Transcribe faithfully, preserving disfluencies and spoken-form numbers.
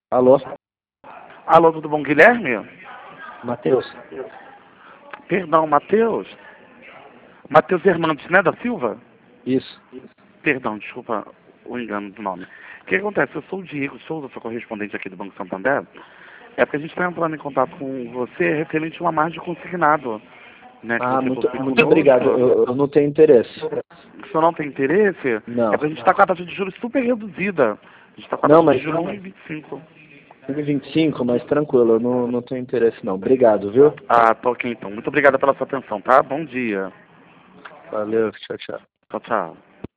Alô? Alô, tudo bom, Guilherme? Matheus? Perdão, Matheus? Matheus Hernandes, né, da Silva? Isso. Perdão, desculpa o engano do nome. O que acontece? Eu sou o Diego Souza, sou correspondente aqui do Banco Santander. É porque a gente está entrando em contato com você referente a uma margem de consignado, né, que Ah, você muito, possui muito conosco. obrigado. Eu, eu não tenho interesse. O senhor não tem interesse? Não. É porque a gente está com a taxa de juros super reduzida. A gente está com a Não, taxa mas de juros um vírgula vinte e cinco. um e vinte e cinco, mas tranquilo, eu não, não tenho interesse não. Obrigado, viu? Ah, tô ok então. Muito obrigada pela sua atenção, tá? Bom dia. Valeu, tchau, tchau. Tchau, tchau.